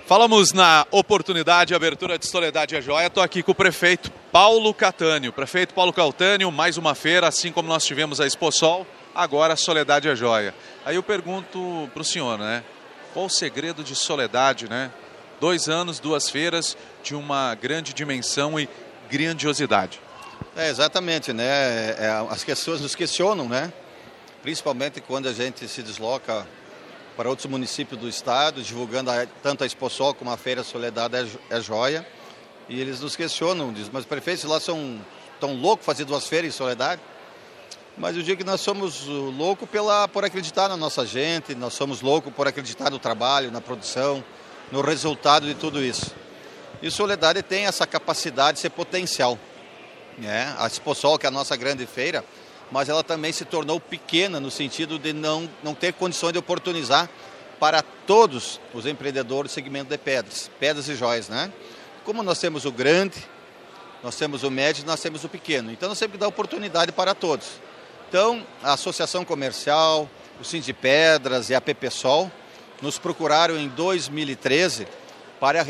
Falamos na oportunidade, abertura de Soledade é Joia. Estou aqui com o prefeito Paulo Catânio. Prefeito Paulo Catânio, mais uma feira, assim como nós tivemos a Exposol, agora a Soledade é Joia. Aí eu pergunto para o senhor, né? Qual o segredo de Soledade, né? 2 anos, 2 feiras de uma grande dimensão e grandiosidade. Exatamente, né? As pessoas nos questionam, né? Principalmente quando a gente se desloca para outros municípios do estado, divulgando tanto a Exposol como a Feira Soledade é Joia. E eles nos questionam, dizem, mas prefeitos lá são tão loucos fazer 2 feiras em Soledade? Mas eu digo que nós somos loucos por acreditar na nossa gente, nós somos loucos por acreditar no trabalho, na produção, no resultado de tudo isso. E Soledade tem essa capacidade de ser potencial, né? A Exposol, que é a nossa grande feira, mas ela também se tornou pequena no sentido de não ter condições de oportunizar para todos os empreendedores do segmento de pedras e joias, né? Como nós temos o grande, nós temos o médio, nós temos o pequeno. Então nós sempre dá oportunidade para todos. Então a Associação Comercial, o Sindipedras e a PPSol nos procuraram em 2013 para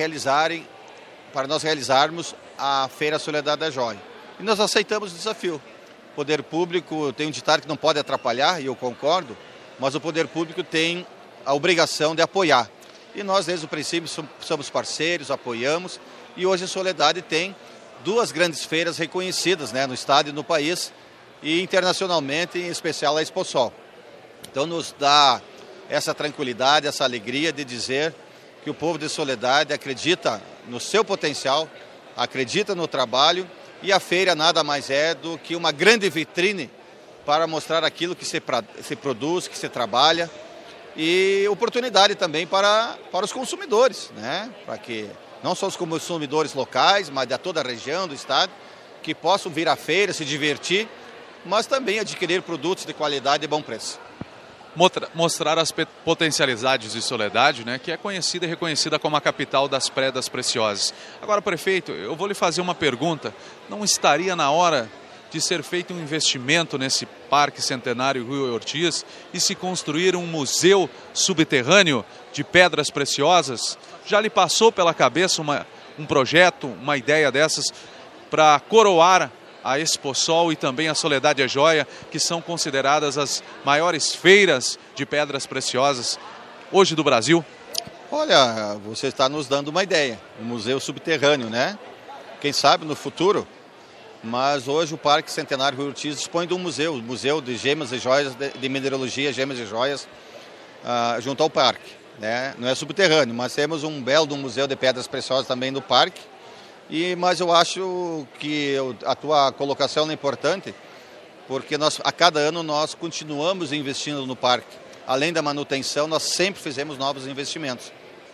nós realizarmos a Feira Soledade da Joia. E nós aceitamos o desafio. O poder público tem um ditado que não pode atrapalhar, e eu concordo, mas o poder público tem a obrigação de apoiar. E nós, desde o princípio, somos parceiros, apoiamos, e hoje a Soledade tem 2 grandes feiras reconhecidas, né, no estado e no país, e internacionalmente, em especial a Exposol. Então nos dá essa tranquilidade, essa alegria de dizer que o povo de Soledade acredita no seu potencial, acredita no trabalho, e a feira nada mais é do que uma grande vitrine para mostrar aquilo que se produz, que se trabalha, e oportunidade também para os consumidores, né? Para que não só os consumidores locais, mas de toda a região do estado, que possam vir à feira, se divertir, mas também adquirir produtos de qualidade e bom preço. Mostrar as potencialidades de Soledade, né, que é conhecida e reconhecida como a capital das pedras preciosas. Agora, prefeito, eu vou lhe fazer uma pergunta. Não estaria na hora de ser feito um investimento nesse Parque Centenário Rui Ortiz e se construir um museu subterrâneo de pedras preciosas? Já lhe passou pela cabeça um projeto, uma ideia dessas para coroar a Exposol e também a Soledade é Joia, que são consideradas as maiores feiras de pedras preciosas hoje do Brasil? Olha, você está nos dando uma ideia, um museu subterrâneo, né? Quem sabe no futuro, mas hoje o Parque Centenário Rui Ortiz dispõe de um museu, o Museu de Gemas e Joias, de Mineralogia, Gemas e Joias, junto ao parque, né? Não é subterrâneo, mas temos um belo museu de pedras preciosas também no parque. Mas eu acho que a tua colocação é importante, porque a cada ano nós continuamos investindo no parque. Além da manutenção, nós sempre fizemos novos investimentos.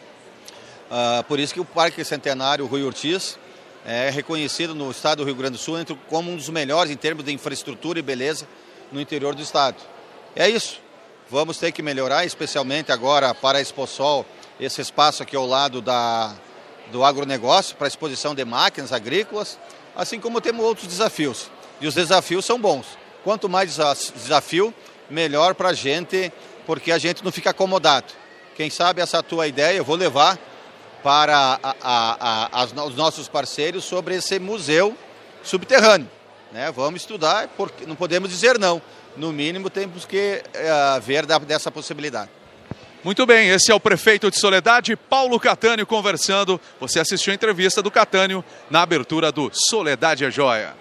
Por isso que o Parque Centenário Rui Ortiz é reconhecido no estado do Rio Grande do Sul como um dos melhores em termos de infraestrutura e beleza no interior do estado. É isso. Vamos ter que melhorar, especialmente agora para a Exposol, esse espaço aqui ao lado do agronegócio, para exposição de máquinas agrícolas, assim como temos outros desafios. E os desafios são bons. Quanto mais desafio, melhor para a gente, porque a gente não fica acomodado. Quem sabe essa tua ideia eu vou levar para os nossos parceiros sobre esse museu subterrâneo, né? Vamos estudar, porque não podemos dizer não. No mínimo temos que ver dessa possibilidade. Muito bem, esse é o prefeito de Soledade, Paulo Catânio, conversando. Você assistiu a entrevista do Catânio na abertura do Soledade é Joia.